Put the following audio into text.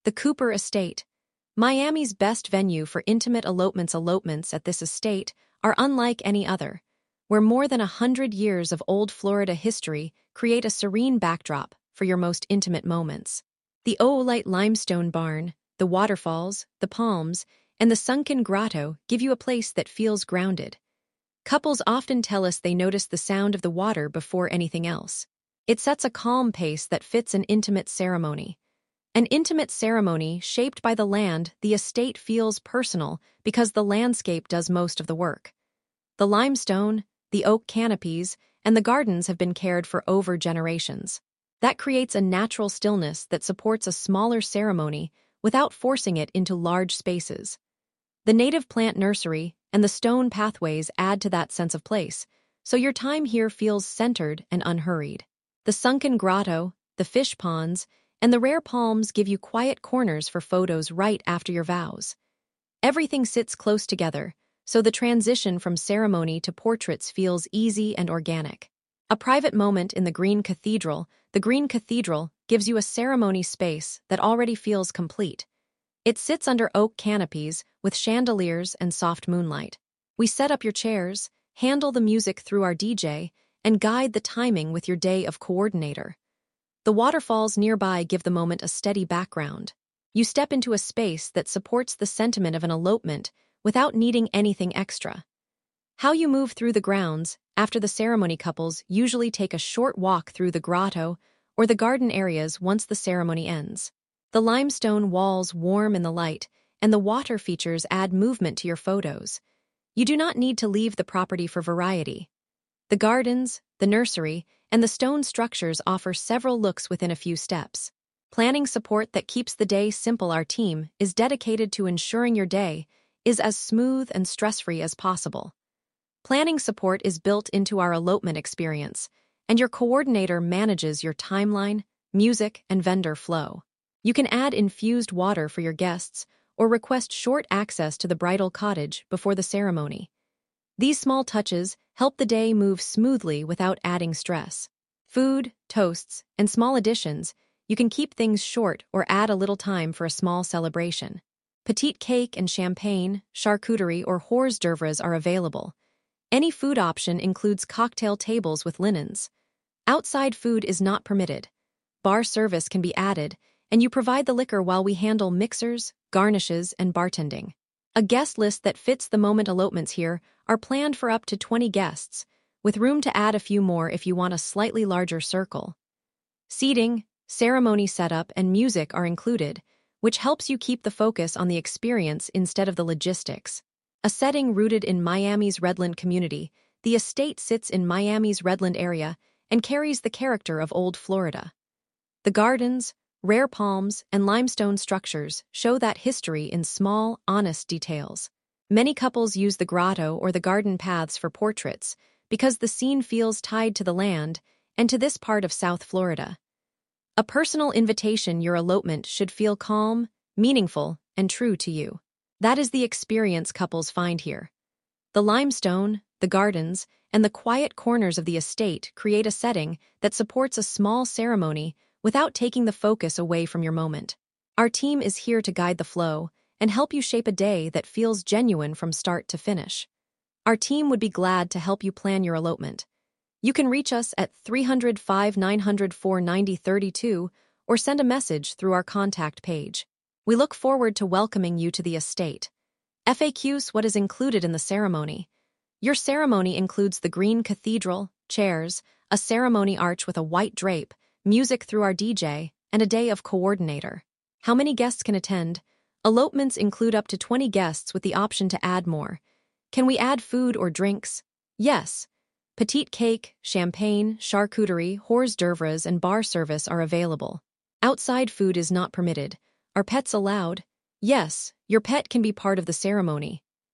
The Cooper Estate. Miami's best venue for intimate elopements. Elopements at this estate are unlike any other, where more than 100 years of old Florida history create a serene backdrop for your most intimate moments. The Oolite limestone barn, the waterfalls, the palms, and the sunken grotto give you a place that feels grounded. Couples often tell us they notice the sound of the water before anything else. It sets a calm pace that fits an intimate ceremony. An intimate ceremony shaped by the land. The estate feels personal because the landscape does most of the work. The limestone, the oak canopies, and the gardens have been cared for over generations. That creates a natural stillness that supports a smaller ceremony without forcing it into large spaces. The native plant nursery and the stone pathways add to that sense of place, so your time here feels centered and unhurried. The sunken grotto, the fish ponds, and the rare palms give you quiet corners for photos right after your vows. Everything sits close together, so the transition from ceremony to portraits feels easy and organic. A private moment in the Green Cathedral. The Green Cathedral gives you a ceremony space that already feels complete. It sits under oak canopies with chandeliers and soft moonlight. We set up your chairs, handle the music through our DJ, and guide the timing with your day of coordinator. The waterfalls nearby give the moment a steady background. You step into a space that supports the sentiment of an elopement without needing anything extra. How you move through the grounds. After the ceremony, couples usually take a short walk through the grotto or the garden areas once the ceremony ends. The limestone walls warm in the light, and the water features add movement to your photos. You do not need to leave the property for variety. The gardens, the nursery, and the stone structures offer several looks within a few steps. Planning support that keeps the day simple. Our team is dedicated to ensuring your day is as smooth and stress-free as possible. Planning support is built into our elopement experience, and your coordinator manages your timeline, music, and vendor flow. You can add infused water for your guests or request short access to the bridal cottage before the ceremony. These small touches help the day move smoothly without adding stress. Food, toasts, and small additions. You can keep things short or add a little time for a small celebration. Petite cake and champagne, charcuterie, or hors d'oeuvres are available. Any food option includes cocktail tables with linens. Outside food is not permitted. Bar service can be added, and you provide the liquor while we handle mixers, garnishes, and bartending. A guest list that fits the moment. Elopements here are planned for up to 20 guests, with room to add a few more if you want a slightly larger circle. Seating, ceremony setup, and music are included, which helps you keep the focus on the experience instead of the logistics. A setting rooted in Miami's Redland community, the estate sits in Miami's Redland area and carries the character of old Florida. The gardens, rare palms, and limestone structures show that history in small, honest details. Many couples use the grotto or the garden paths for portraits because the scene feels tied to the land and to this part of South Florida. A personal invitation. Your elopement should feel calm, meaningful, and true to you. That is the experience couples find here. The limestone, the gardens, and the quiet corners of the estate create a setting that supports a small ceremony without taking the focus away from your moment. Our team is here to guide the flow and help you shape a day that feels genuine from start to finish. Our team would be glad to help you plan your elopement. You can reach us at 300-5904-9032 or send a message through our contact page. We look forward to welcoming you to the estate. FAQs. What is included in the ceremony? Your ceremony includes the Green Cathedral, chairs, a ceremony arch with a white drape, music through our DJ, and a day of coordinator. How many guests can attend? Elopements include up to 20 guests with the option to add more. Can we add food or drinks? Yes. Petite cake, champagne, charcuterie, hors d'oeuvres, and bar service are available. Outside food is not permitted. Are pets allowed? Yes, your pet can be part of the ceremony.